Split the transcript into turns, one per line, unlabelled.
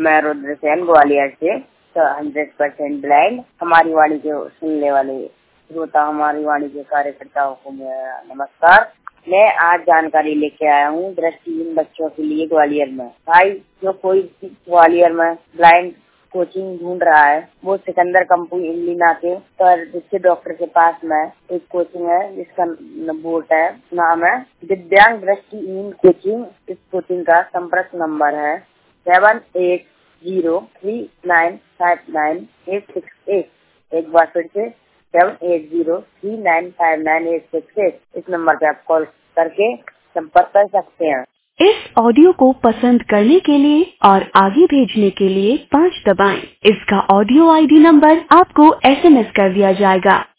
मैं रुद्रसेन ग्वालियर से 100% ब्लाइंड। हमारी वाणी के सुनने वाले श्रोता, हमारी वाणी के कार्यकर्ताओं को मेरा नमस्कार। मैं आज जानकारी लेके आया हूँ दृष्टिहीन बच्चों के लिए ग्वालियर में। भाई, जो कोई ग्वालियर में ब्लाइंड कोचिंग ढूंढ रहा है, वो सिकंदर कंपू इमली नाके पर जिसके डॉक्टर के पास में एक कोचिंग है जिसका बोर्ड है, नाम है दिव्यांग दृष्टिहीन कोचिंग। इस कोचिंग का संपर्क नंबर है 7803959868। एक बार फिर से 7803959868। इस नंबर पे आप कॉल करके संपर्क कर सकते हैं।
इस ऑडियो को पसंद करने के लिए और आगे भेजने के लिए 5 दबाएं। इसका ऑडियो आईडी नंबर आपको SMS कर दिया जाएगा।